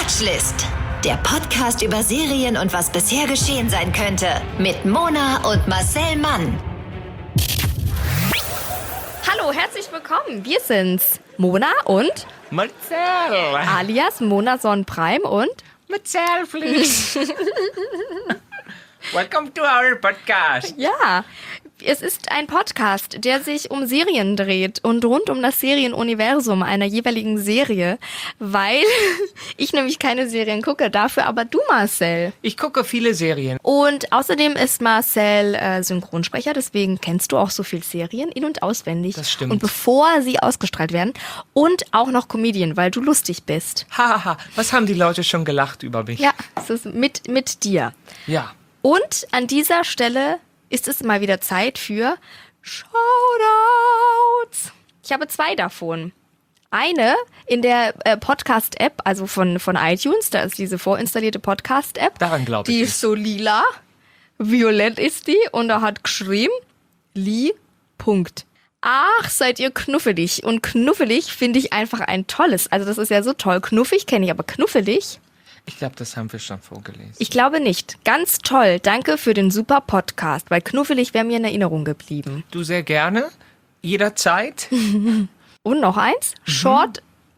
Watchlist. Der Podcast über Serien und was bisher geschehen sein könnte. Mit Mona und Marcel Mann. Hallo, herzlich willkommen. Wir sind's. Mona und Marcel. alias Mona Sonnenprime und Marcel, please. Welcome to our podcast. ja, es ist ein Podcast, der sich um Serien dreht und rund um das Serienuniversum einer jeweiligen Serie, weil ich nämlich keine Serien gucke, dafür aber du, Marcel. Ich gucke viele Serien. Und außerdem ist Marcel Synchronsprecher, deswegen kennst du auch so viel Serien in- und auswendig. Das stimmt. Und bevor sie ausgestrahlt werden. Und auch noch Comedian, weil du lustig bist. Hahaha, was haben die Leute schon gelacht über mich? Ja, es ist mit dir. Ja. Und an dieser Stelle ist es mal wieder Zeit für Shoutouts. Ich habe 2 davon. Eine in der Podcast-App, also von iTunes, da ist diese vorinstallierte Podcast-App. Daran glaube ich Die nicht. ist so lila, violett ist die und da hat geschrieben, Punkt. Ach, seid ihr knuffelig. Und knuffelig finde ich einfach ein tolles. Also das ist ja so toll. Knuffig kenne ich, aber knuffelig? Ich glaube, das haben wir schon vorgelesen. Ich glaube nicht. Ganz toll. Danke für den super Podcast, weil knuffelig wäre mir in Erinnerung geblieben. Du sehr gerne, jederzeit. Und noch eins. Short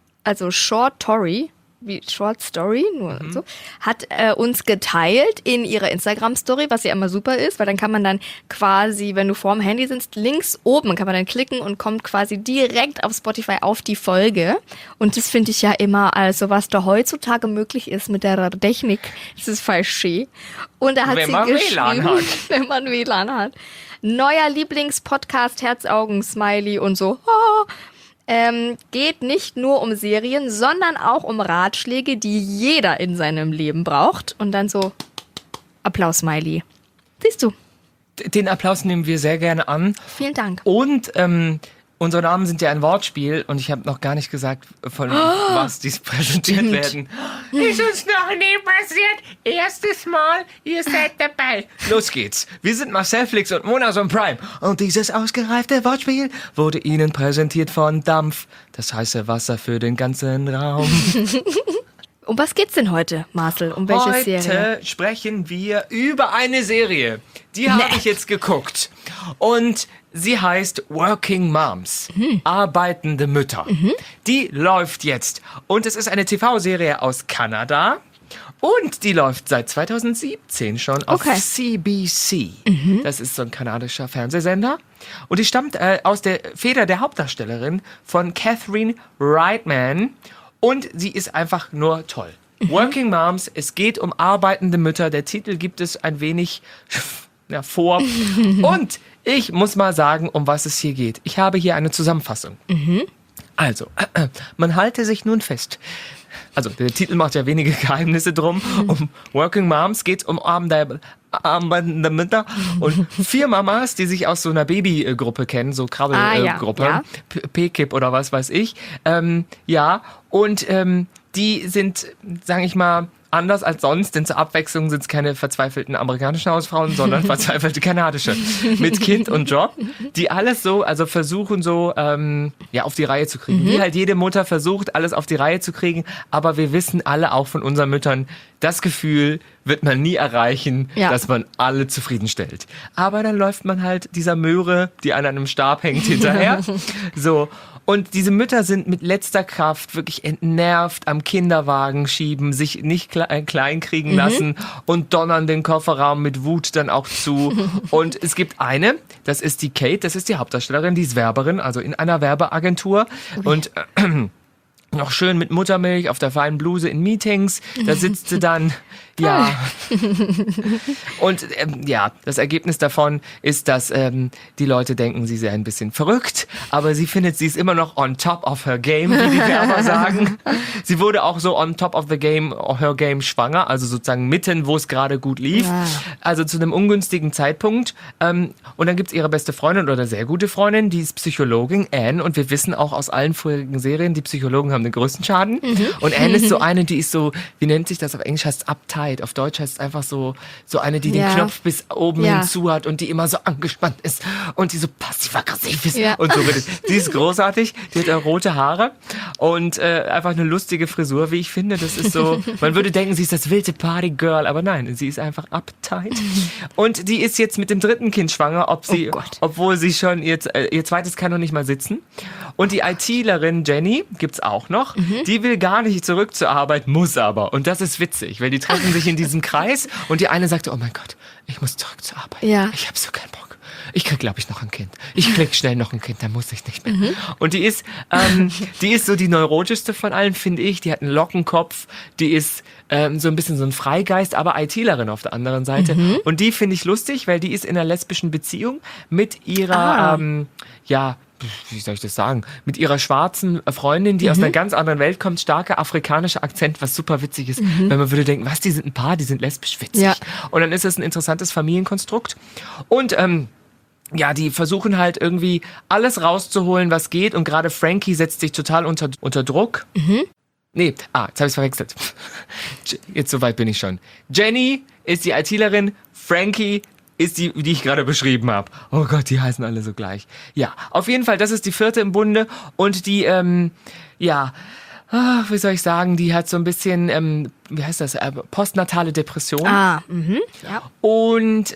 Tory, wie Short Story, nur so, hat uns geteilt in ihrer Instagram-Story, was ja immer super ist, weil dann kann man dann quasi, wenn du vorm Handy sitzt, links oben kann man dann klicken und kommt quasi direkt auf Spotify auf die Folge. Und das finde ich ja immer, also was da heutzutage möglich ist mit der Technik, das ist voll schön. Und da hat Wenn sie man geschrieben, WLAN hat. wenn man WLAN hat. Neuer Lieblingspodcast, Herzaugen, Smiley und so. Oh. Geht nicht nur um Serien, sondern auch um Ratschläge, die jeder in seinem Leben braucht. Und dann so Applaus-Smiley. Siehst du? Den Applaus nehmen wir sehr gerne an. Vielen Dank. Und unsere Namen sind ja ein Wortspiel und ich habe noch gar nicht gesagt, von was dies präsentiert werden. Ist uns noch nie passiert. Erstes Mal, ihr seid dabei. Los geht's. Wir sind Marcel Flix und Mona Prime. Und dieses ausgereifte Wortspiel wurde Ihnen präsentiert von Dampf. Das heiße Wasser für den ganzen Raum. Um was geht's denn heute, Marcel? Um welche Heute Serie? sprechen wir über eine Serie. Die habe ich jetzt geguckt. Und sie heißt Working Moms. Arbeitende Mütter. Die läuft jetzt. Und es ist eine TV-Serie aus Kanada. Und die läuft seit 2017 schon auf Okay. CBC. Das ist so ein kanadischer Fernsehsender. Und die stammt aus der Feder der Hauptdarstellerin von Catherine Reitman. Und sie ist einfach nur toll. Working Moms, es geht um arbeitende Mütter. Der Titel gibt es ein wenig vor. Und ich muss mal sagen, um was es hier geht. Ich habe hier eine Zusammenfassung. Also, man halte sich nun fest. Also, der Titel macht ja wenige Geheimnisse drum. Um Working Moms geht es um arbeitende Mütter und 4 Mamas, die sich aus so einer Babygruppe kennen, so Krabbelgruppe, ja. P-Kip oder was weiß ich. Und die sind, sage ich mal, anders als sonst, denn zur Abwechslung sind es keine verzweifelten amerikanischen Hausfrauen, sondern verzweifelte kanadische mit Kind und Job, die alles so, also versuchen so, auf die Reihe zu kriegen. Wie halt jede Mutter versucht, alles auf die Reihe zu kriegen, aber wir wissen alle auch von unseren Müttern, das Gefühl wird man nie erreichen, dass man alle zufriedenstellt. Aber dann läuft man halt dieser Möhre, die an einem Stab hängt, hinterher. So. Und diese Mütter sind mit letzter Kraft wirklich entnervt am Kinderwagen schieben, sich nicht klein kriegen lassen und donnern den Kofferraum mit Wut dann auch zu. Und es gibt eine, das ist die Kate, das ist die Hauptdarstellerin, die ist Werberin, also in einer Werbeagentur. Und noch schön mit Muttermilch auf der feinen Bluse in Meetings. Da sitzt sie dann, ja. Und das Ergebnis davon ist, dass die Leute denken, sie sei ein bisschen verrückt, aber sie findet, sie ist immer noch on top of her game, wie die Werber sagen. Sie wurde auch so on top of her game schwanger, also sozusagen mitten, wo es gerade gut lief. Ja. Also zu einem ungünstigen Zeitpunkt. Und dann gibt's ihre beste Freundin oder sehr gute Freundin, die ist Psychologin, Anne. Und wir wissen auch aus allen vorherigen Serien, die Psychologen haben den größten Schaden. Und Anne ist so eine, die ist so, wie nennt sich das auf Englisch, heißt Uptight. uptight. Auf Deutsch heißt es einfach so eine, die den Ja. Knopf bis oben Ja. hinzu hat und die immer so angespannt ist und die so passiv-aggressiv ist. Ja. Und so wird es. Die ist großartig, die hat rote Haare und einfach eine lustige Frisur, wie ich finde. Das ist so, man würde denken, sie ist das wilde Party-Girl, aber nein, sie ist einfach uptight. Und die ist jetzt mit dem 3. Kind schwanger, obwohl sie schon ihr zweites kann noch nicht mal sitzen. Und die ITlerin Jenny gibt's auch noch. Die will gar nicht zurück zur Arbeit, muss aber. Und das ist witzig, weil die treffen sich in diesem Kreis und die eine sagt, oh mein Gott, ich muss zurück zur Arbeit. Ja. Ich habe so keinen Bock. Ich krieg, glaube ich, noch ein Kind. Ich krieg schnell noch ein Kind, dann muss ich nicht mehr. Und die ist so die neurotischste von allen, finde ich. Die hat einen Lockenkopf, die ist so ein bisschen so ein Freigeist, aber ITlerin auf der anderen Seite. Und die finde ich lustig, weil die ist in einer lesbischen Beziehung mit ihrer, wie soll ich das sagen, mit ihrer schwarzen Freundin, die aus einer ganz anderen Welt kommt, starker afrikanischer Akzent, was super witzig ist, weil man würde denken, was, die sind ein Paar, die sind lesbisch, witzig. Ja. Und dann ist es ein interessantes Familienkonstrukt. Und die versuchen halt irgendwie alles rauszuholen, was geht. Und gerade Frankie setzt sich total unter Druck. Nee, jetzt habe ich es verwechselt. Jetzt soweit bin ich schon. Jenny ist die ITlerin, Frankie ist die ich gerade beschrieben habe. Oh Gott, die heißen alle so gleich. Ja, auf jeden Fall, das ist die 4. im Bunde. Und die, wie soll ich sagen, die hat so ein bisschen, wie heißt das, postnatale Depression. Ja. Und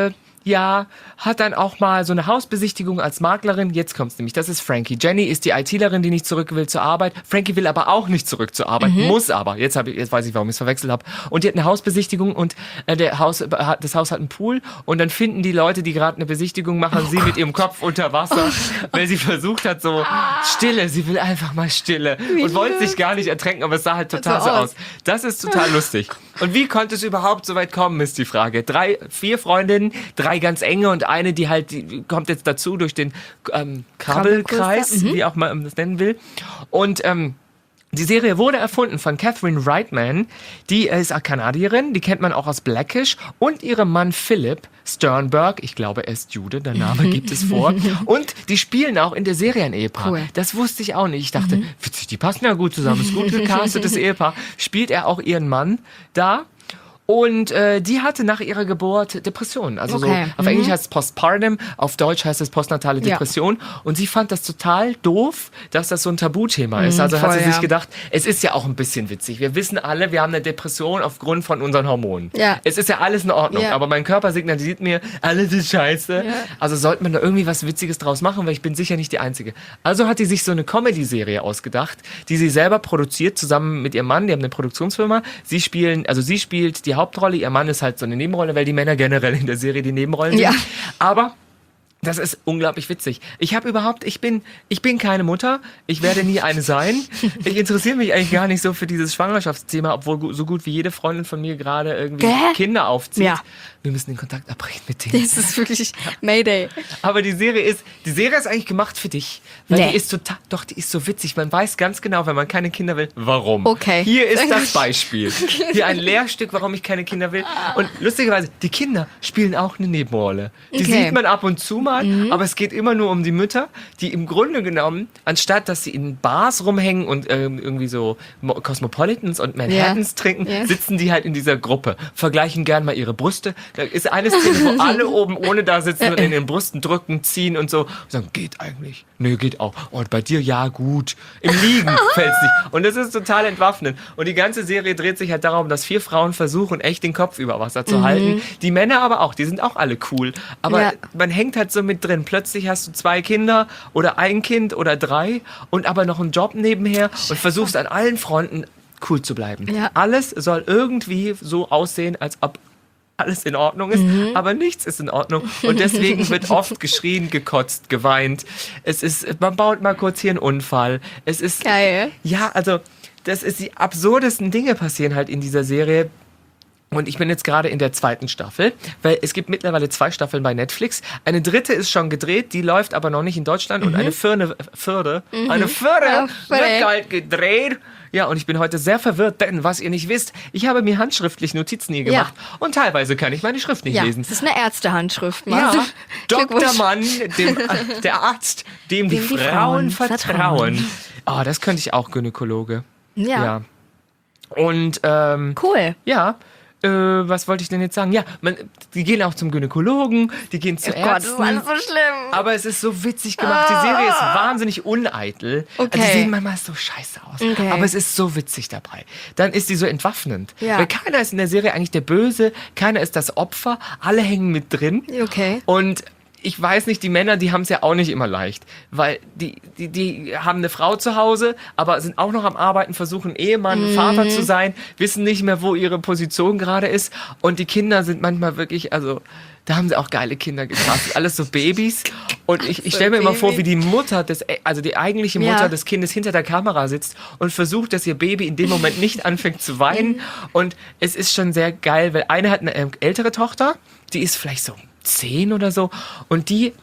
hat dann auch mal so eine Hausbesichtigung als Maklerin. Jetzt kommt's nämlich, das ist Frankie. Jenny ist die ITlerin, die nicht zurück will zur Arbeit. Frankie will aber auch nicht zurück zur Arbeit, muss aber. Jetzt weiß ich, warum ich es verwechselt habe. Und die hat eine Hausbesichtigung und das Haus hat einen Pool und dann finden die Leute, die gerade eine Besichtigung machen, sie mit ihrem Kopf unter Wasser, weil sie versucht hat, so Stille, sie will einfach mal Stille und wollte sich gar nicht ertränken, aber es sah halt total so aus. Das ist total lustig. Und wie konnte es überhaupt so weit kommen, ist die Frage. 4 Freundinnen, 3 ganz enge und eine, die kommt jetzt dazu durch den Krabbelkreis, wie auch man das nennen will. Und die Serie wurde erfunden von Catherine Reitman. Die ist eine Kanadierin, die kennt man auch aus Blackish. Und ihrem Mann Philip Sternberg, ich glaube, er ist Jude, der Name gibt es vor. Und die spielen auch in der Serie ein Ehepaar. Cool. Das wusste ich auch nicht. Ich dachte, witzig, die passen ja gut zusammen, ist gut gecastetes Ehepaar. Spielt er auch ihren Mann da? Und die hatte nach ihrer Geburt Depressionen. Also so auf Englisch heißt es Postpartum, auf Deutsch heißt es postnatale Depression. Ja. Und sie fand das total doof, dass das so ein Tabuthema ist. Also hat sie sich gedacht, es ist ja auch ein bisschen witzig. Wir wissen alle, wir haben eine Depression aufgrund von unseren Hormonen. Ja. Es ist ja alles in Ordnung, aber mein Körper signalisiert mir, alles ist scheiße. Ja. Also sollte man da irgendwie was Witziges draus machen, weil ich bin sicher nicht die Einzige. Also hat sie sich so eine Comedy-Serie ausgedacht, die sie selber produziert, zusammen mit ihrem Mann. Die haben eine Produktionsfirma. Sie spielt die Hauptrolle, ihr Mann ist halt so eine Nebenrolle, weil die Männer generell in der Serie die Nebenrollen sind. Aber das ist unglaublich witzig. Ich bin keine Mutter, ich werde nie eine sein. Ich interessiere mich eigentlich gar nicht so für dieses Schwangerschaftsthema, obwohl so gut wie jede Freundin von mir gerade irgendwie Kinder aufzieht. Ja. Wir müssen den Kontakt abbrechen mit denen. Das ist wirklich Mayday. Aber die Serie ist eigentlich gemacht für dich. Weil die ist die ist so witzig. Man weiß ganz genau, wenn man keine Kinder will, warum. Okay. Hier ist das Beispiel. Hier ein Lehrstück, warum ich keine Kinder will. Und lustigerweise, die Kinder spielen auch eine Nebenrolle. Die sieht man ab und zu mal, aber es geht immer nur um die Mütter, die im Grunde genommen, anstatt dass sie in Bars rumhängen und irgendwie so Cosmopolitans und Manhattans trinken, sitzen die halt in dieser Gruppe, vergleichen gern mal ihre Brüste. Da ist eine Szene, wo alle oben ohne da sitzen und in den Brüsten drücken, ziehen und so. Und sagen, geht eigentlich? Nö, geht auch. Und bei dir, ja, gut. Im Liegen fällt's nicht. Und das ist total entwaffnend. Und die ganze Serie dreht sich halt darum, dass 4 Frauen versuchen, echt den Kopf über Wasser zu halten. Die Männer aber auch, die sind auch alle cool. Aber man hängt halt so mit drin. Plötzlich hast du 2 Kinder oder ein Kind oder 3 und aber noch einen Job nebenher und versuchst an allen Fronten cool zu bleiben. Ja. Alles soll irgendwie so aussehen, als ob alles in Ordnung ist, aber nichts ist in Ordnung. Und deswegen wird oft geschrien, gekotzt, geweint. Man baut mal kurz hier einen Unfall. Es ist geil. Ja, also die absurdesten Dinge passieren halt in dieser Serie. Und ich bin jetzt gerade in der 2. Staffel, weil es gibt mittlerweile 2 Staffeln bei Netflix. Eine 3. ist schon gedreht, die läuft aber noch nicht in Deutschland. Und eine 4. wird halt gedreht. Ja, und ich bin heute sehr verwirrt, denn was ihr nicht wisst, ich habe mir handschriftlich Notizen hier gemacht und teilweise kann ich meine Schrift nicht lesen. Das ist eine Ärztehandschrift. Ja, Dr. Mann, der Arzt, dem die Frauen vertrauen. Oh, das könnte ich auch, Gynäkologe. Ja. Und, cool. Ja, was wollte ich denn jetzt sagen? Ja, die gehen auch zum Gynäkologen, die gehen zu Ärzten. Gott, das ist alles so schlimm. Aber es ist so witzig gemacht. Die Serie ist wahnsinnig uneitel. Okay. Die sehen manchmal so scheiße aus. Okay. Aber es ist so witzig dabei. Dann ist die so entwaffnend. Ja. Weil keiner ist in der Serie eigentlich der Böse, keiner ist das Opfer, alle hängen mit drin. Okay. Und ich weiß nicht, die Männer, die haben es ja auch nicht immer leicht, weil die haben eine Frau zu Hause, aber sind auch noch am Arbeiten, versuchen Ehemann, Vater zu sein, wissen nicht mehr, wo ihre Position gerade ist und die Kinder sind manchmal wirklich, also da haben sie auch geile Kinder gekriegt, alles so Babys und ich stelle mir immer vor, wie die Mutter, die eigentliche Mutter des Kindes hinter der Kamera sitzt und versucht, dass ihr Baby in dem Moment nicht anfängt zu weinen und es ist schon sehr geil, weil eine hat eine ältere Tochter, die ist vielleicht so 10 oder so und die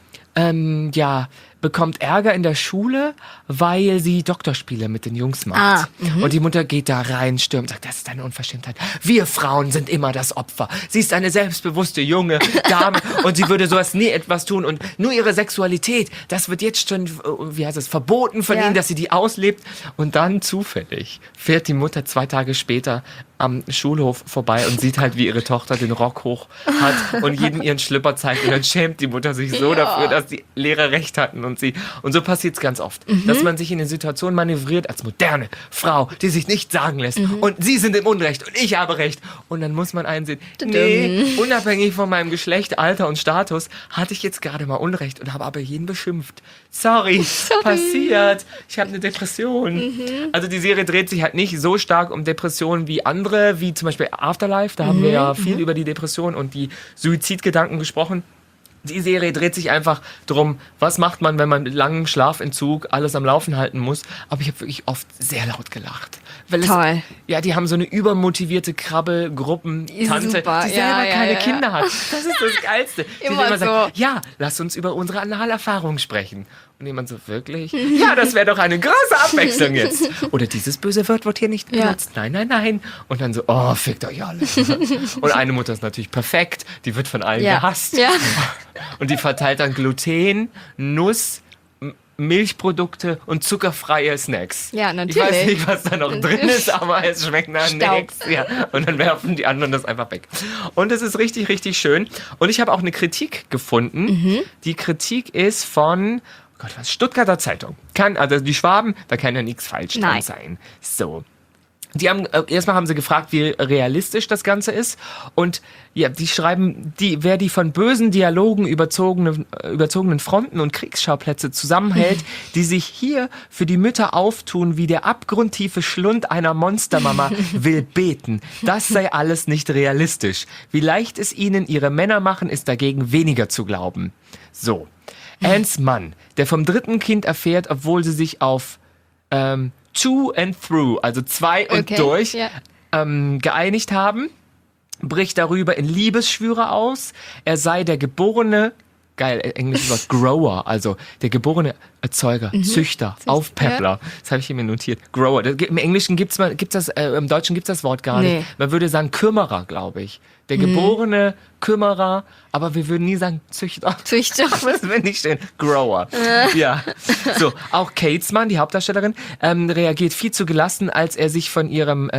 bekommt Ärger in der Schule, weil sie Doktorspiele mit den Jungs macht. Und die Mutter geht da rein, stürmt, sagt, das ist eine Unverschämtheit. Wir Frauen sind immer das Opfer. Sie ist eine selbstbewusste junge Dame und sie würde sowas nie etwas tun und nur ihre Sexualität, das wird jetzt schon, verboten von ihnen, dass sie die auslebt. Und dann zufällig fährt die Mutter 2 Tage später am Schulhof vorbei und sieht halt, wie ihre Tochter den Rock hoch hat und jedem ihren Schlüpper zeigt und dann schämt die Mutter sich so dafür, dass die Lehrer recht hatten und so passiert es ganz oft, dass man sich in den Situationen manövriert als moderne Frau, die sich nicht sagen lässt und sie sind im Unrecht und ich habe Recht und dann muss man einsehen, nee, unabhängig von meinem Geschlecht, Alter und Status hatte ich jetzt gerade mal Unrecht und habe aber jeden beschimpft. Sorry. Passiert. Ich habe eine Depression. Also die Serie dreht sich halt nicht so stark um Depressionen wie andere, wie zum Beispiel Afterlife. Da haben wir ja viel über die Depression und die Suizidgedanken gesprochen. Die Serie dreht sich einfach drum, was macht man, wenn man mit langem Schlafentzug alles am Laufen halten muss. Aber ich habe wirklich oft sehr laut gelacht. Weil Toll. Die haben so eine übermotivierte Krabbelgruppen-Tante, Super. die selber keine Kinder hat. Das ist das Geilste. Immer so. Sagt, ja, lass uns über unsere Analerfahrungen sprechen. Und jemand so, wirklich? Ja, das wäre doch eine große Abwechslung jetzt. Oder dieses böse Wort wird hier nicht benutzt. Nein, nein, nein. Und dann so, oh, fickt euch alle. Und eine Mutter ist natürlich perfekt. Die wird von allen gehasst. Ja. Und die verteilt dann Gluten, Nuss, Milchprodukte und zuckerfreie Snacks. Ja, natürlich. Ich weiß nicht, was da noch drin ist, aber es schmeckt nach nichts. Ja. Und dann werfen die anderen das einfach weg. Und es ist richtig, richtig schön. Und ich habe auch eine Kritik gefunden. Die Kritik ist von Stuttgarter Zeitung. Also die Schwaben, da kann ja nichts falsch dran sein. So. Erstmal haben sie gefragt, wie realistisch das Ganze ist. Und ja, die schreiben, wer die von bösen Dialogen überzogenen Fronten und Kriegsschauplätze zusammenhält, die sich hier für die Mütter auftun wie der abgrundtiefe Schlund einer Monstermama, will beten. Das sei alles nicht realistisch. Wie leicht es ihnen ihre Männer machen, ist dagegen weniger zu glauben. So. Anns Mann, der vom 3. Kind erfährt, obwohl sie sich auf to and through, also 2 und durch, geeinigt haben, bricht darüber in Liebesschwüre aus. Er sei der geborene, geil, englisches Wort, Grower, also der geborene Erzeuger, Züchter, Aufpäppler. Das habe ich hier mir notiert. Grower. Im Englischen im Deutschen gibt's das Wort gar nicht. Man würde sagen Kümmerer, glaube ich. Der geborene Kümmerer, aber wir würden nie sagen Züchter. Das wäre nicht schön. Grower. Ja. So, auch Kates Mann, die Hauptdarstellerin, reagiert viel zu gelassen, als er sich von ihrem,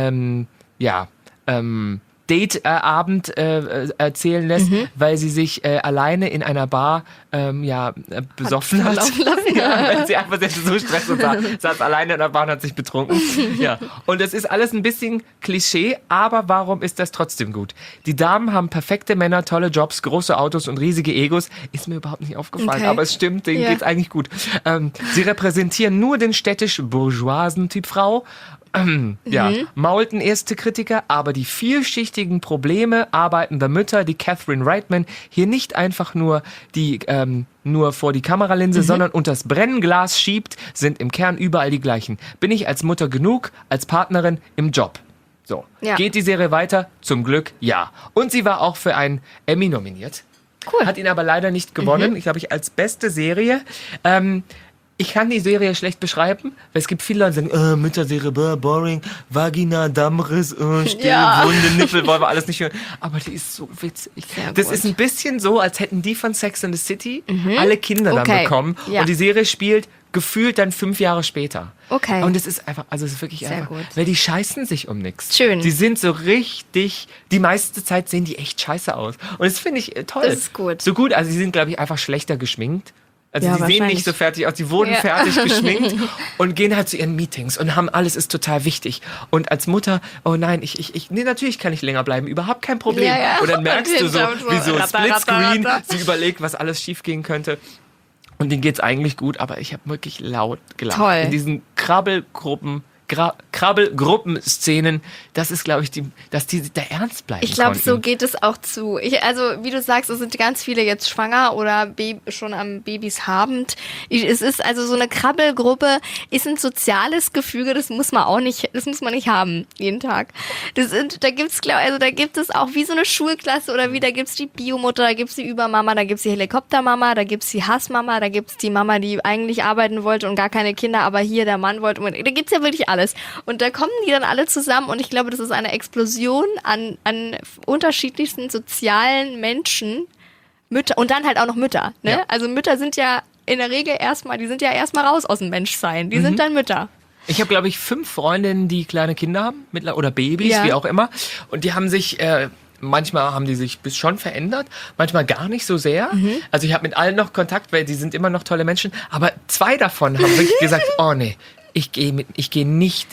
Date-Abend erzählen lässt, weil sie sich alleine in einer Bar besoffen hat. Weil sie einfach so Stress und saß alleine in der Bar und hat sich betrunken. Ja. Und es ist alles ein bisschen Klischee, aber warum ist das trotzdem gut? Die Damen haben perfekte Männer, tolle Jobs, große Autos und riesige Egos. Ist mir überhaupt nicht aufgefallen, aber es stimmt, denen geht's eigentlich gut. Sie repräsentieren nur den städtisch-bourgeoisen Typ Frau. Maulten erste Kritiker, aber die vielschichtigen Probleme arbeitender Mütter, die Catherine Reitman hier nicht einfach nur vor die Kameralinse, sondern unters Brennglas schiebt, sind im Kern überall die gleichen. Bin ich als Mutter genug, als Partnerin im Job? So. Ja. Geht die Serie weiter? Zum Glück ja. Und sie war auch für einen Emmy nominiert. Cool. Hat ihn aber leider nicht gewonnen. Ich glaube, als beste Serie. Ich kann die Serie schlecht beschreiben, weil es gibt viele Leute, die sagen, Mütterserie, boring, Vagina, Dammriss, Stille, Wunde, Nippel, wollen wir alles nicht hören. Aber die ist so witzig. Das ist ein bisschen so, als hätten die von Sex and the City alle Kinder dann bekommen. Ja. Und die Serie spielt gefühlt dann 5 Jahre später. Okay. Und es ist einfach, also es ist wirklich Sehr einfach, gut. weil die scheißen sich um nichts. Schön. Die sind so richtig, die meiste Zeit sehen die echt scheiße aus. Und das finde ich toll. Das ist gut. So gut, also die sind, glaube ich, einfach schlechter geschminkt. Also Ja, die sehen wahrscheinlich. nicht so fertig aus, die wurden fertig geschminkt und gehen halt zu ihren Meetings und haben alles ist total wichtig. Und als Mutter, oh nein, nee, natürlich kann ich länger bleiben, überhaupt kein Problem. Ja, ja. Und dann merkst Und du so, hinterm so wie so ratter, Splitscreen, ratter. sie überlegt, was alles schief gehen könnte. Und denen geht's eigentlich gut, aber ich habe wirklich laut gelacht. Toll. In diesen Krabbelgruppen-Szenen, das ist, glaube ich, dass die da ernst bleiben Ich glaube, so konnten. geht es auch zu. Also, wie du sagst, es sind ganz viele jetzt schwanger oder schon am Babys habend. Es ist also so eine Krabbelgruppe, ist ein soziales Gefüge, das muss man nicht haben, jeden Tag. Da gibt es auch wie so eine Schulklasse oder da gibt es die Biomutter, da gibt es die Übermama, da gibt es die Helikoptermama, da gibt es die Hassmama, da gibt es die Mama, die eigentlich arbeiten wollte und gar keine Kinder, aber hier der Mann wollte. Da gibt's ja wirklich alles. Und da kommen die dann alle zusammen und ich glaube, das ist eine Explosion an unterschiedlichsten sozialen Menschen. Mütter und dann halt auch noch Mütter. Ne? Ja. Also Mütter sind ja in der Regel erstmal raus aus dem Menschsein. Die sind dann Mütter. Ich habe, glaube ich, 5 Freundinnen, die kleine Kinder haben, oder Babys, Ja. wie auch immer. Und die haben sich, manchmal haben die sich schon verändert, manchmal gar nicht so sehr. Also ich habe mit allen noch Kontakt, weil die sind immer noch tolle Menschen. Aber 2 davon haben wirklich gesagt, oh nee, ich gehe nicht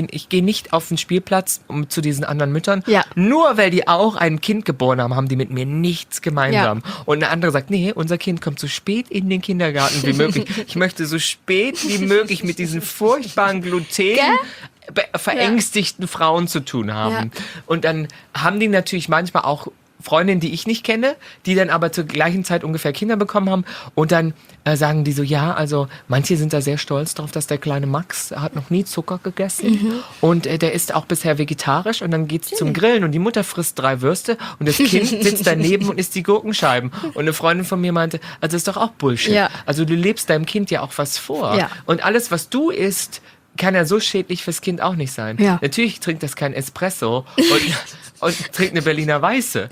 auf den Spielplatz zu diesen anderen Müttern. Ja. Nur weil die auch ein Kind geboren haben, haben die mit mir nichts gemeinsam. Und eine andere sagt, nee, unser Kind kommt so spät in den Kindergarten wie möglich. Ich möchte so spät wie möglich mit diesen furchtbaren Gluten verängstigten Frauen zu tun haben. Ja. Und dann haben die natürlich manchmal auch Freundinnen, die ich nicht kenne, die dann aber zur gleichen Zeit ungefähr Kinder bekommen haben und dann sagen die so, ja, also manche sind da sehr stolz drauf, dass der kleine Max hat noch nie Zucker gegessen und der ist auch bisher vegetarisch und dann geht's zum Grillen und die Mutter frisst 3 Würste und das Kind sitzt daneben und isst die Gurkenscheiben und eine Freundin von mir meinte, also das ist doch auch Bullshit. Ja. Also du lebst deinem Kind ja auch was vor Ja. und alles, was du isst, kann ja so schädlich fürs Kind auch nicht sein. Ja. Natürlich trinkt das kein Espresso und trinkt eine Berliner Weiße.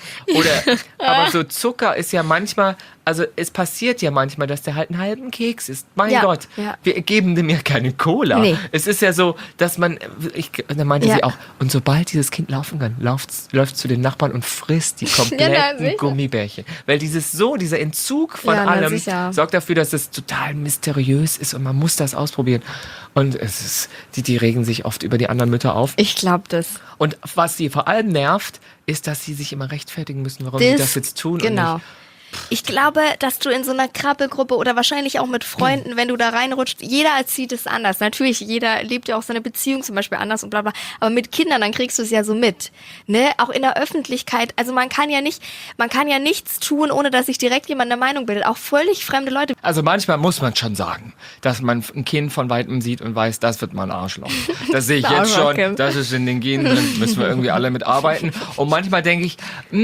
Aber so Zucker ist ja manchmal, also es passiert ja manchmal, dass der halt einen halben Keks isst. Mein Ja, Gott, ja. wir geben dem ja keine Cola. Nee. Es ist ja so, dass dann meinte Ja. sie auch, und sobald dieses Kind laufen kann, läuft zu den Nachbarn und frisst die kompletten sicher. Gummibärchen. Weil dieser Entzug von Ja, na, allem sicher. sorgt dafür, dass es total mysteriös ist und man muss das ausprobieren. Und die regen sich oft über die anderen Mütter auf. Ich glaube das. Und was sie vor allem nervt, ist, dass sie sich immer rechtfertigen müssen, warum sie das jetzt tun. Genau. Und nicht. Ich glaube, dass du in so einer Krabbelgruppe oder wahrscheinlich auch mit Freunden, wenn du da reinrutscht, jeder erzieht es anders. Natürlich, jeder lebt ja auch seine Beziehung zum Beispiel anders und bla bla. Aber mit Kindern, dann kriegst du es ja so mit. Ne? Auch in der Öffentlichkeit. Also man kann ja nichts tun, ohne dass sich direkt jemand eine Meinung bildet. Auch völlig fremde Leute. Also manchmal muss man schon sagen, dass man ein Kind von Weitem sieht und weiß, das wird mal ein Arschloch. Das sehe ich jetzt schon, das ist in den Genen drin, müssen wir irgendwie alle mitarbeiten. Und manchmal denke ich,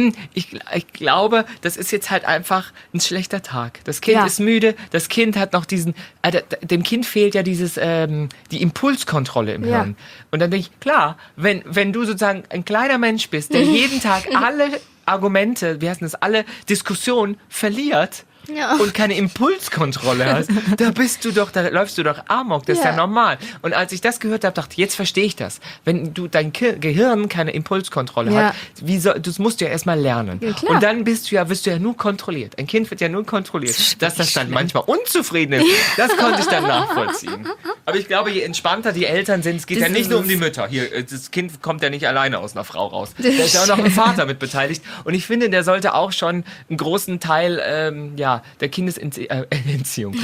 ich glaube, das ist jetzt halt einfach ein schlechter Tag. Das Kind ist müde, das Kind hat noch dem Kind fehlt ja die Impulskontrolle im Hirn. Und dann denke ich, klar, wenn du sozusagen ein kleiner Mensch bist, der jeden Tag alle Argumente, alle Diskussionen verliert, und keine Impulskontrolle hast, da läufst du doch amok, das ist ja normal. Und als ich das gehört habe, dachte ich, jetzt verstehe ich das. Wenn dein Gehirn keine Impulskontrolle hat, das musst du ja erstmal lernen. Ja, klar. Und dann wirst du ja nur kontrolliert. Ein Kind wird ja nur kontrolliert. Dass das dann manchmal unzufrieden ist, das konnte ich dann nachvollziehen. Aber ich glaube, je entspannter die Eltern sind, es geht ja nicht nur um die Mütter. Hier, das Kind kommt ja nicht alleine aus einer Frau raus. Da ist ja auch noch ein Vater mit beteiligt. Und ich finde, der sollte auch schon einen großen Teil, der Erziehung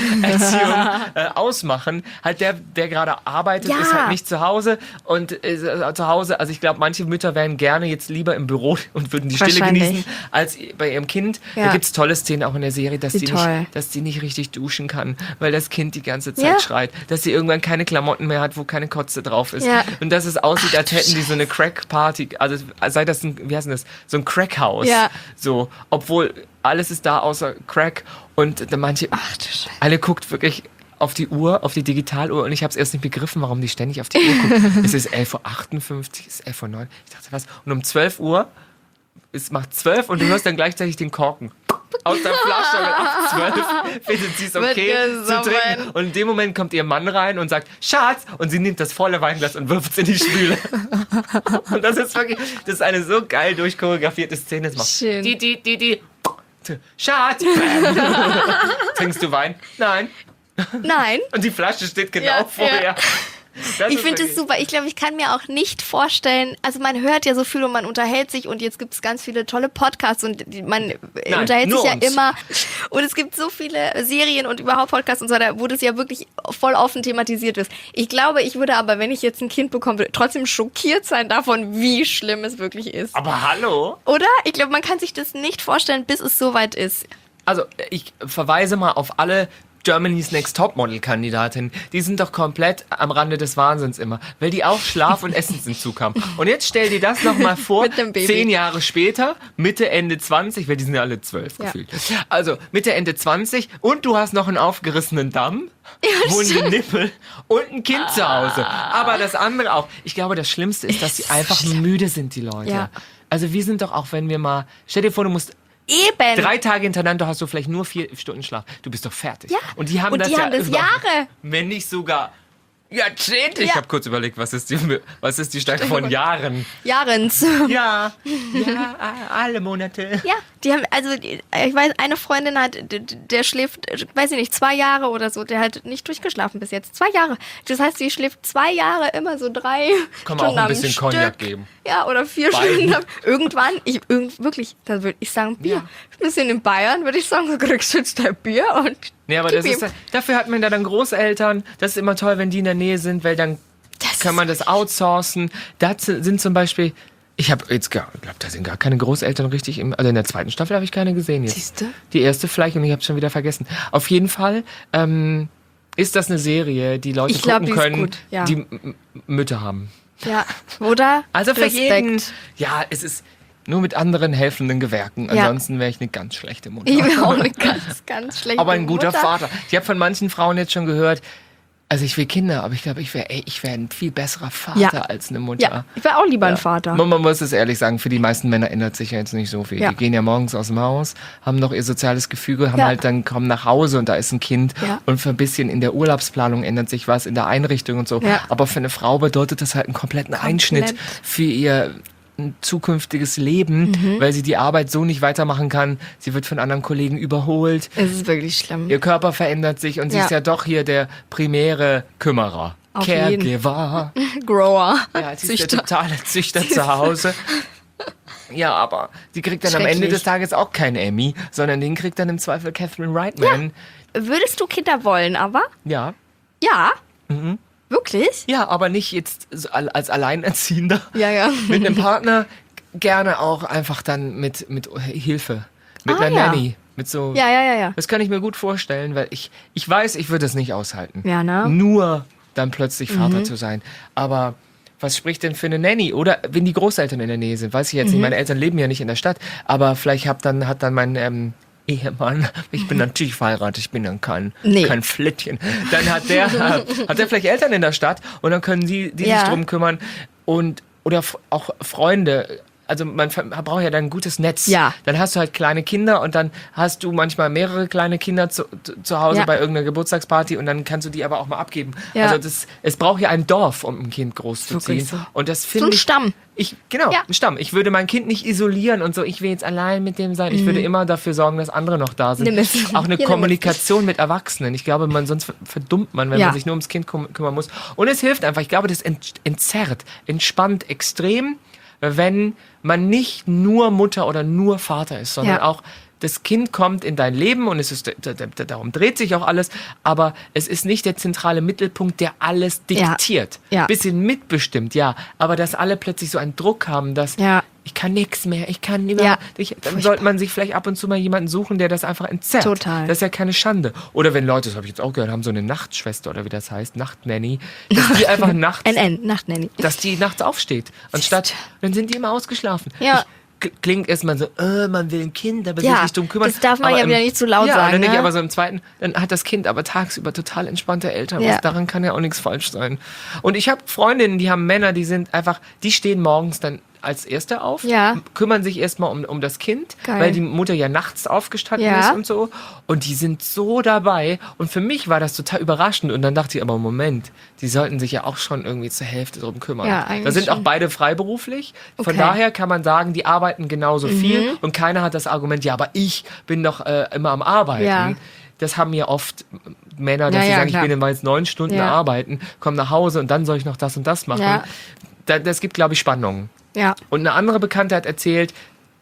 ausmachen. Halt der gerade arbeitet, ist halt nicht zu Hause und zu Hause, also ich glaube, manche Mütter wären gerne jetzt lieber im Büro und würden die Stille genießen, als bei ihrem Kind. Ja. Da gibt es tolle Szenen auch in der Serie, dass sie nicht richtig duschen kann, weil das Kind die ganze Zeit schreit, dass sie irgendwann keine Klamotten mehr hat, wo keine Kotze drauf ist und dass es aussieht, als hätten die so eine Crack-Party, also sei das so ein Crack-Haus. Ja. So, obwohl alles ist da außer Crack und manche, alle guckt wirklich auf die Uhr, auf die Digitaluhr und ich habe es erst nicht begriffen, warum die ständig auf die Uhr gucken. Es ist 11:58 Uhr, es ist 11:09 Uhr. Ich dachte, was? Und um 12 Uhr, es macht 12 und du hörst dann gleichzeitig den Korken. aus der Flasche mit 8,12 findet sie es okay Wird zu gesoffen. trinken. Und in dem Moment kommt ihr Mann rein und sagt, Schatz, und sie nimmt das volle Weinglas und wirft es in die Spüle. Und das ist wirklich, das ist eine so geil durchchoreografierte Szene. Das macht Schön. die. Schatz! Trinkst du Wein? Nein. Nein. Und die Flasche steht genau Ja, vorher. ja. Das Ich ist finde es wirklich- super. Ich glaube, ich kann mir auch nicht vorstellen, also man hört ja so viel und man unterhält sich und jetzt gibt es ganz viele tolle Podcasts und man unterhält nur sich ja uns. immer. Und es gibt so viele Serien und überhaupt Podcasts und so weiter, wo das ja wirklich voll offen thematisiert ist. Ich glaube, ich würde aber, wenn ich jetzt ein Kind bekommen würde, trotzdem schockiert sein davon, wie schlimm es wirklich ist. Aber hallo? Oder? Ich glaube, man kann sich das nicht vorstellen, bis es soweit ist. Also, ich verweise mal auf alle Germany's Next Topmodel-Kandidatin, die sind doch komplett am Rande des Wahnsinns immer, weil die auch Schlaf- und Essensentzug haben. Und jetzt stell dir das nochmal vor, Mit dem Baby. 10 Jahre später, Mitte, Ende 20, weil die sind ja alle 12 Ja. gefühlt. Also Mitte, Ende 20 und du hast noch einen aufgerissenen Damm, wunde Nippel und ein Kind zu Hause. Aber das andere auch. Ich glaube, das Schlimmste ist, dass sie einfach müde sind, die Leute. Ja. Also wir sind doch auch, wenn wir mal, stell dir vor, du musst Eben. 3 Tage hintereinander hast du vielleicht nur 4 Stunden Schlaf. Du bist doch fertig. Ja. Und die haben Und das die ja haben das über, Jahre. wenn nicht sogar Jahrzehnte. Ich Ja. habe kurz überlegt, was ist die Stärke von Jahren? Jahrens. Ja, alle Monate. Ja, die haben, also ich weiß, eine Freundin hat, der schläft, weiß ich nicht, 2 Jahre oder so, der hat nicht durchgeschlafen bis jetzt. 2 Jahre. Das heißt, die schläft 2 Jahre immer so 3 Kann Stunden man auch ein am bisschen Stück. Cognac geben. Ja, oder 4 Beiden. Stunden. Irgendwann, wirklich, da würde ich sagen, Bier. Ja. Ein bisschen in Bayern würde ich sagen, du kriegst jetzt dein Bier und Nee, aber gib das ist, ihm. dafür hat man da dann Großeltern. Das ist immer toll, wenn die in der Nähe sind, weil dann kann man das outsourcen. Da sind zum Beispiel, ich habe jetzt, ich glaube, da sind gar keine Großeltern richtig also in der 2. Staffel habe ich keine gesehen jetzt. Siehste? Die erste vielleicht und ich habe schon wieder vergessen. Auf jeden Fall ist das eine Serie, die Leute Ich glaub, gucken die ist können, gut, ja. die Mütter haben. Ja, oder? Also für Respekt. jeden, ja, es ist nur mit anderen helfenden Gewerken. Ja. Ansonsten wäre ich eine ganz schlechte Mutter. Ich bin auch eine ganz, ganz schlechte Aber ein guter Mutter. Vater. Ich habe von manchen Frauen jetzt schon gehört, also ich will Kinder, aber ich glaube, ich wäre ein viel besserer Vater Ja. als eine Mutter. Ja, ich wäre auch lieber ein Vater. Man muss es ehrlich sagen, für die meisten Männer ändert sich ja jetzt nicht so viel. Ja. Die gehen ja morgens aus dem Haus, haben noch ihr soziales Gefüge, haben Ja. halt dann kommen nach Hause und da ist ein Kind Ja. und für ein bisschen in der Urlaubsplanung ändert sich was, in der Einrichtung und so. Ja. Aber für eine Frau bedeutet das halt einen kompletten Einschnitt für ihr ein zukünftiges Leben, Mhm. weil sie die Arbeit so nicht weitermachen kann. Sie wird von anderen Kollegen überholt. Es ist wirklich schlimm. Ihr Körper verändert sich und sie Ja. ist ja doch hier der primäre Kümmerer. Auf Caregiver. Grower. Ja, sie ist Züchter. der totale Züchter zu Hause. Ja, aber die kriegt dann am Ende Schrecklich. des Tages auch keinen Emmy, sondern den kriegt dann im Zweifel Catherine Reitman. Würdest du Kinder wollen, aber? Ja. Ja. Mhm. Wirklich? Ja, aber nicht jetzt so als Alleinerziehender. Ja, ja. Mit einem Partner gerne auch einfach dann mit Hilfe. Mit einer ja. Nanny. Mit so. Ja. Das kann ich mir gut vorstellen, weil ich weiß, ich würde es nicht aushalten. Ja, ne? Nur dann plötzlich Vater zu sein. Aber was spricht denn für eine Nanny? Oder wenn die Großeltern in der Nähe sind, weiß ich jetzt nicht. Meine Eltern leben ja nicht in der Stadt, aber vielleicht hat dann mein Ehemann, ich bin natürlich verheiratet, ich bin dann kein Flittchen. Dann hat der vielleicht Eltern in der Stadt und dann können die sich drum kümmern oder auch Freunde. Also man braucht ja dann ein gutes Netz. Ja. Dann hast du halt kleine Kinder und dann hast du manchmal mehrere kleine Kinder zu Hause Ja. bei irgendeiner Geburtstagsparty und dann kannst du die aber auch mal abgeben. Ja. Also es braucht ja ein Dorf, um ein Kind großzuziehen. Wirklich so. Und das So finde ein ich... Stamm. Genau, Ja. ein Stamm. Ich würde mein Kind nicht isolieren und so, ich will jetzt allein mit dem sein. Ich würde immer dafür sorgen, dass andere noch da sind. Nimm es. Auch eine Hier, nimm es. Kommunikation mit Erwachsenen. Ich glaube, sonst verdummt man, wenn Ja. man sich nur ums Kind kümmern muss. Und es hilft einfach. Ich glaube, das entzerrt, entspannt extrem, wenn man nicht nur Mutter oder nur Vater ist, sondern Ja. auch das Kind kommt in dein Leben und es ist, darum dreht sich auch alles, aber es ist nicht der zentrale Mittelpunkt, der alles diktiert. Ja. Bisschen mitbestimmt, ja, aber dass alle plötzlich so einen Druck haben, dass Ja. ich kann nichts mehr, ich kann Ja. dann sollte man sich vielleicht ab und zu mal jemanden suchen, der das einfach entzerrt. Total. Das ist ja keine Schande. Oder wenn Leute, das habe ich jetzt auch gehört, haben so eine Nachtschwester oder wie das heißt, Nachtnanny, dass die einfach nachts Nachtnanny. dass die nachts aufsteht. Anstatt, dann sind die immer ausgeschlafen. Ja. Klingt erstmal so, man will ein Kind, aber Ja, sich nicht drum kümmern. das darf man Aber ja wieder nicht zu laut ja, sagen, und dann denke ich ne? aber so im Zweiten, dann hat das Kind aber tagsüber total entspannte Eltern. Ja. Daran kann ja auch nichts falsch sein. Und ich habe Freundinnen, die haben Männer, die sind einfach, die stehen morgens dann als Erste auf, Ja. kümmern sich erstmal um das Kind, Geil. weil die Mutter ja nachts aufgestanden Ja. ist und so. Und die sind so dabei. Und für mich war das total überraschend. Und dann dachte ich, aber Moment, die sollten sich ja auch schon irgendwie zur Hälfte drum kümmern. Ja, eigentlich da sind auch schon. beide freiberuflich. Von Okay. daher kann man sagen, die arbeiten genauso viel. Und keiner hat das Argument, ja, aber ich bin doch immer am Arbeiten. Ja. Das haben ja oft Männer, dass Ja, sie ja, sagen, klar. ich bin immer jetzt 9 Stunden Ja. arbeiten, komme nach Hause und dann soll ich noch das und das machen. Ja. Das gibt, glaube ich, Spannungen. Ja. Und eine andere Bekannte hat erzählt,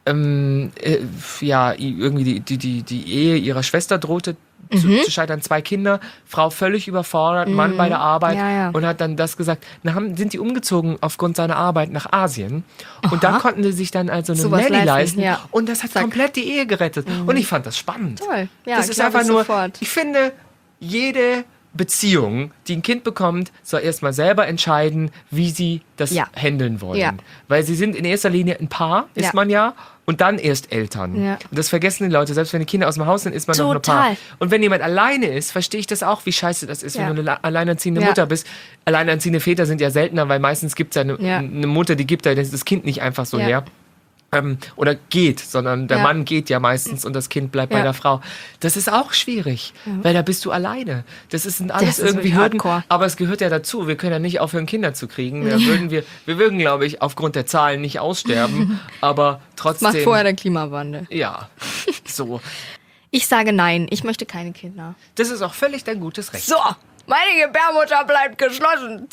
irgendwie die Ehe ihrer Schwester drohte zu scheitern. 2 Kinder, Frau völlig überfordert, Mann bei der Arbeit Ja, ja. und hat dann das gesagt. Dann sind die umgezogen aufgrund seiner Arbeit nach Asien und da konnten sie sich dann also eine Sowas Nanny leisten, leisten ja. und das hat komplett die Ehe gerettet. Und ich fand das spannend. Toll. Ja, das ist glaub einfach ich nur, sofort. ich finde, jede Beziehung, die ein Kind bekommt, soll erstmal selber entscheiden, wie sie das Ja. handeln wollen. Ja. Weil sie sind in erster Linie ein Paar, ist Ja. man ja, und dann erst Eltern. Ja. Und das vergessen die Leute, selbst wenn die Kinder aus dem Haus sind, ist man noch ein Paar. Total. Und wenn jemand alleine ist, verstehe ich das auch, wie scheiße das ist, Ja. wenn du eine alleinerziehende Ja. Mutter bist. Alleinerziehende Väter sind ja seltener, weil meistens gibt es ja Ja. eine Mutter, die gibt ja das Kind nicht einfach so Ja. her. Oder geht, sondern der Ja. Mann geht ja meistens und das Kind bleibt bei Ja. der Frau. Das ist auch schwierig, weil da bist du alleine. Das sind alles Das ist irgendwie wirklich Hürden, hardcore. aber es gehört ja dazu. Wir können ja nicht aufhören, Kinder zu kriegen. Wir würden, glaube ich, aufgrund der Zahlen nicht aussterben, aber trotzdem. Macht vorher der Klimawandel. Ja, so. Ich sage nein, ich möchte keine Kinder. Das ist auch völlig dein gutes Recht. So, meine Gebärmutter bleibt geschlossen.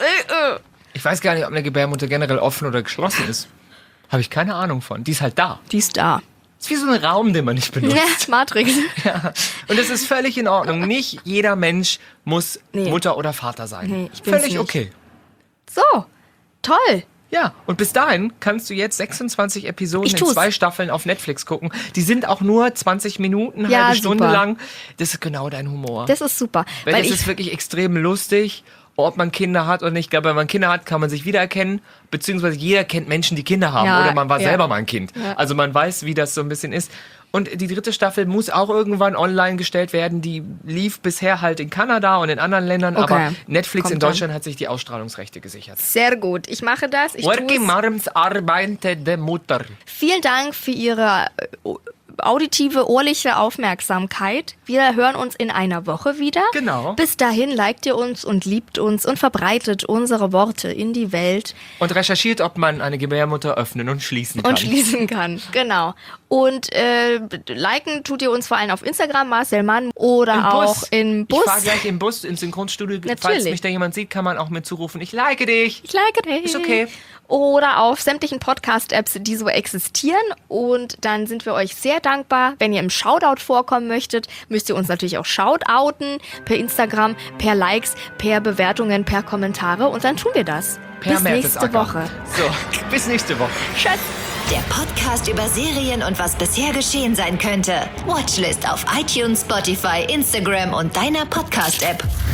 Ich weiß gar nicht, ob eine Gebärmutter generell offen oder geschlossen ist. Habe ich keine Ahnung von. Die ist halt da. Die ist da. Ist wie so ein Raum, den man nicht benutzt. Ja, Matrix. Ja. Und es ist völlig in Ordnung. Nicht jeder Mensch muss Nee. Mutter oder Vater sein. Nee, ich bin's völlig nicht. okay. So, toll. Ja, und bis dahin kannst du jetzt 26 Episoden Ich in tu's. 2 Staffeln auf Netflix gucken. Die sind auch nur 20 Minuten, Ja, halbe Stunde super. lang. Das ist genau dein Humor. Das ist super. Weil Weil es ich, ist wirklich extrem lustig, ob man Kinder hat oder nicht. Ich glaube, wenn man Kinder hat, kann man sich wiedererkennen. Beziehungsweise jeder kennt Menschen, die Kinder haben. Ja, Oder man war ja. selber mal ein Kind. Ja. Also man weiß, wie das so ein bisschen ist. Und die 3. Staffel muss auch irgendwann online gestellt werden. Die lief bisher halt in Kanada und in anderen Ländern. Okay. Aber Netflix Kommt in Deutschland hat sich die Ausstrahlungsrechte gesichert. sehr gut. Ich mache das. Ich Working tu's. Moms arbeitende Mutter. Vielen Dank für Ihre auditive, ohrliche Aufmerksamkeit. Wir hören uns in einer Woche wieder. Genau. Bis dahin liked ihr uns und liebt uns und verbreitet unsere Worte in die Welt Und recherchiert, ob man eine Gebärmutter öffnen und schließen kann. und schließen kann. Genau. Und liken tut ihr uns vor allem auf Instagram, Marcel Mann, oder auch im Bus. Ich fahre gleich im Bus ins Synchronstudio. Falls Natürlich. mich da jemand sieht, kann man auch mit zurufen, ich like dich. Ich like dich. Ist okay. Oder auf sämtlichen Podcast-Apps, die so existieren. Und dann sind wir euch sehr dankbar. Wenn ihr im Shoutout vorkommen möchtet, müsst ihr uns natürlich auch shoutouten. Per Instagram, per Likes, per Bewertungen, per Kommentare. Und dann tun wir das. Bis nächste Mertesacker. Woche. So, bis nächste Woche. Tschüss. Der Podcast über Serien und was bisher geschehen sein könnte. Watchlist auf iTunes, Spotify, Instagram und deiner Podcast-App.